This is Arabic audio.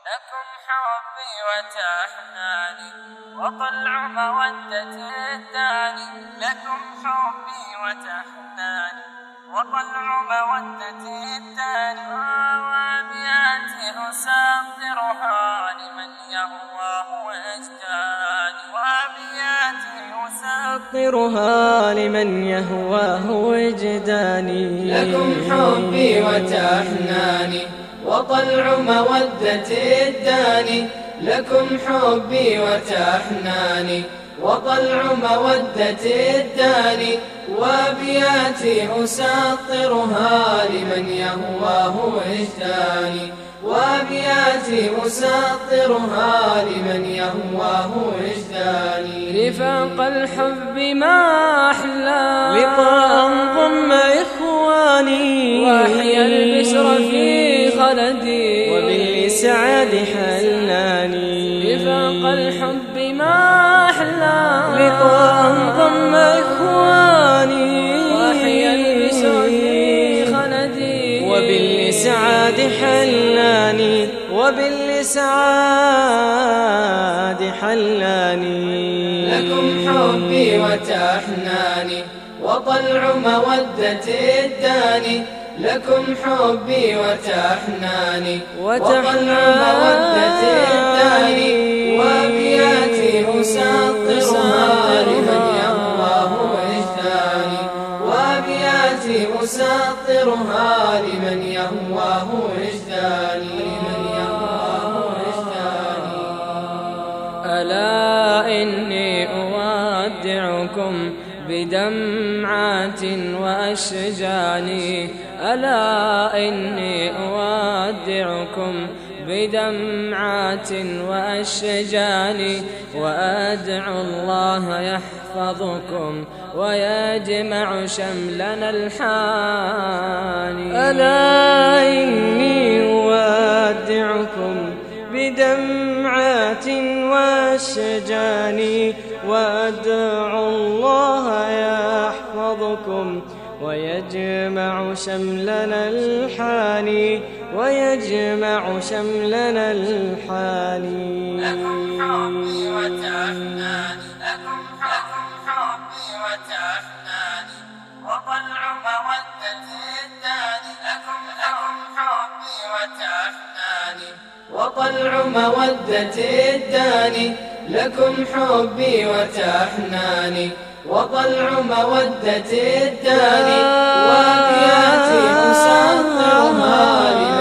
لكم حبي وتحناني وطلع مودة الداني. لكم حبي وتحناني وطلع مودة الداني. وأبياتي أسطرها لمن يهواه وجداني. وأبياتي أسطرها لمن يهواه وجداني. لكم حبي وتحناني وطلع مودة الداني. لكم حبي وتحناني وطلع مودة الداني. وأبياتي أسطرها لمن يهواه وجداني. وأبياتي أسطرها لمن يهواه وجداني. رفاق الحب ما أحلى لقاء ضم إخواني وأحيا البشر في خلدي وبالسعاد حلاني. رفاق الحب ما أحلى لقاء ضم إخواني وأحيا البشر في خلدي وبالسعاد حلاني. وبالسعاد حلاني. لكم حبي وتحناني وطلع مودة الداني. لكم حبي وتحناني وطلع مودة الداني. وأبياتي أسطرها لمن يهواه وجداني. وأبياتي أسطرها لمن يهواه وجداني. ألا إني أودعكم بدمعات وأشجان. ألا إني أودعكم بدمعات وأشجان. وأدعو الله يحفظكم ويجمع شملنا الحاني. ألا إني أودعكم بدمعات وأشجان. وأدعو الله يحفظكم ويجمع شملنا الحاني. ويجمع شملنا الحاني. لكم حبي وتحناني. لكم حبي وتحناني وطلع مودة الداني. لكم حبي وتحناني وطلع مودة الداني. لكم حبي وتحناني وطلع مودة الداني. وأبياتي أسطرها